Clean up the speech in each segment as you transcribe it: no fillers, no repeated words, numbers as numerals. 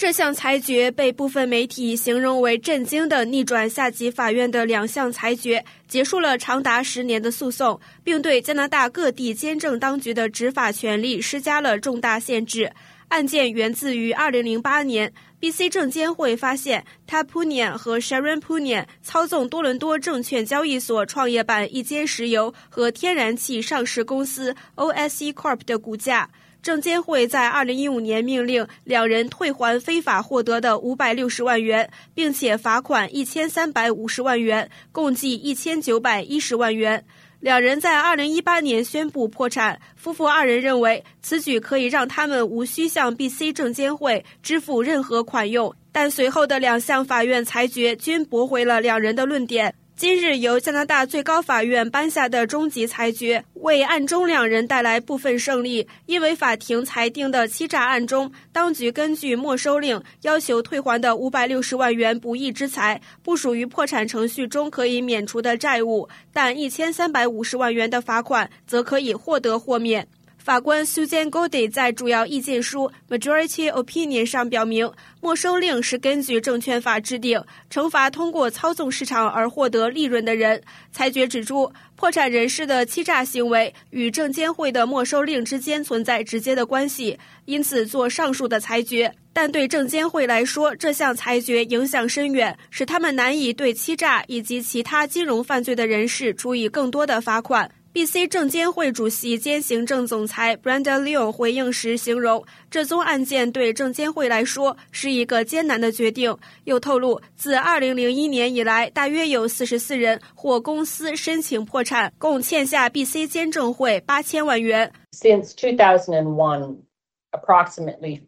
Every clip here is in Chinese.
这项裁决被部分媒体形容为震惊的逆转下级法院的2项裁决，结束了长达10年的诉讼，并对加拿大各地监政当局的执法权力施加了重大限制。案件源自于2008年 BC 证监会发现 Tab Poonian 和 Sharon Poonian 操纵多伦多证券交易所创业板一间石油和天然气上市公司 OSE Corp 的股价。证监会在2015年命令2人退还非法获得的560万元，并且罚款1350万元，共计1910万元。2人在2018年宣布破产，夫妇2人认为此举可以让他们无需向 BC 证监会支付任何款用，但随后的2项法院裁决均驳回了2人的论点。今日由加拿大最高法院颁下的终极裁决为案中2人带来部分胜利，因为法庭裁定的欺诈案中，当局根据没收令要求退还的560万元不义之财不属于破产程序中可以免除的债务，但1350万元的罚款则可以获得豁免。法官 Susan Goldie 在主要意见书 Majority Opinion 上表明，没收令是根据证券法制定，惩罚通过操纵市场而获得利润的人。裁决指出，破产人士的欺诈行为与证监会的没收令之间存在直接的关系，因此做上述的裁决。但对证监会来说，这项裁决影响深远，使他们难以对欺诈以及其他金融犯罪的人士处以更多的罚款。BC 证监会主席兼行政总裁 Brenda Leung 回应时形容，这宗案件对证监会来说是一个艰难的决定，又透露自2001年以来，大约有44人或公司申请破产，共欠下 BC 监证会8000万元。 Since 2001, approximately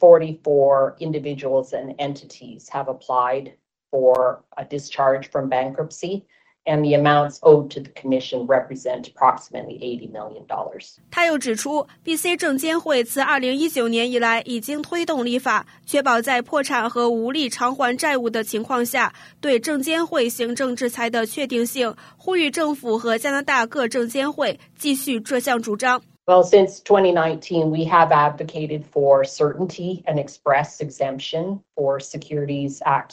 44 individuals and entities have applied for a discharge from bankruptcy.And the amounts owed to the commission represent approximately $80 million. 他又指出 BC 证监会自2019年以来已经推动立法，确保在破产和无力偿还债务的情况下，对证监会行政制裁的确定性，呼吁政府和加拿大各证监会继续这项主张。 Well, since 2019, we have advocated for certainty and express exemption for Securities Act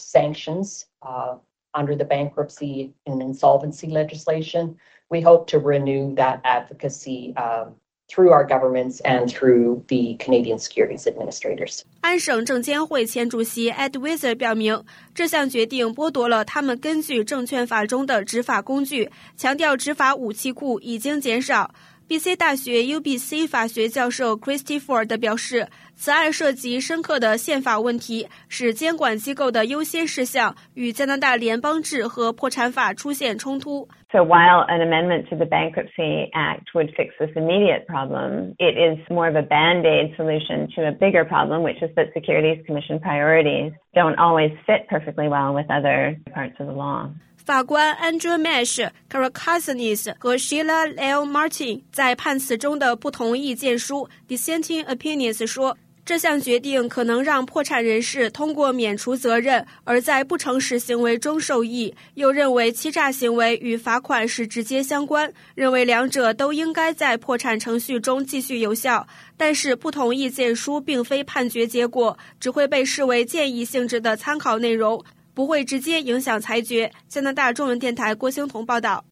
sanctions.Under the bankruptcy and insolvency legislation, we hope to renew that advocacy through our governments and through the Canadian Securities Administrators. 安省证监会前主席 Ed Weiser 表明，这项决定剥夺了他们根据证券法中的执法工具，强调执法武器库已经减少。BC 大学 UBC 法学教授 Christy Ford 表示，此案涉及深刻的宪法问题，使监管机构的优先事项与加拿大联邦制和破产法出现冲突。 So while an amendment to the Bankruptcy Act would fix this immediate problem, it is more of a band-aid solution to a bigger problem, which is that Securities Commission priorities don't always fit perfectly well with other parts of the law. 法官 Andrew Mesh、Karakasanis 和 Sheila L. Martin 在判词中的不同意见书 Dissenting Opinions 说，这项决定可能让破产人士通过免除责任而在不诚实行为中受益，又认为欺诈行为与罚款是直接相关，认为两者都应该在破产程序中继续有效。但是不同意见书并非判决结果，只会被视为建议性质的参考内容，不会直接影响裁决。加拿大中文电台郭兴彤报道。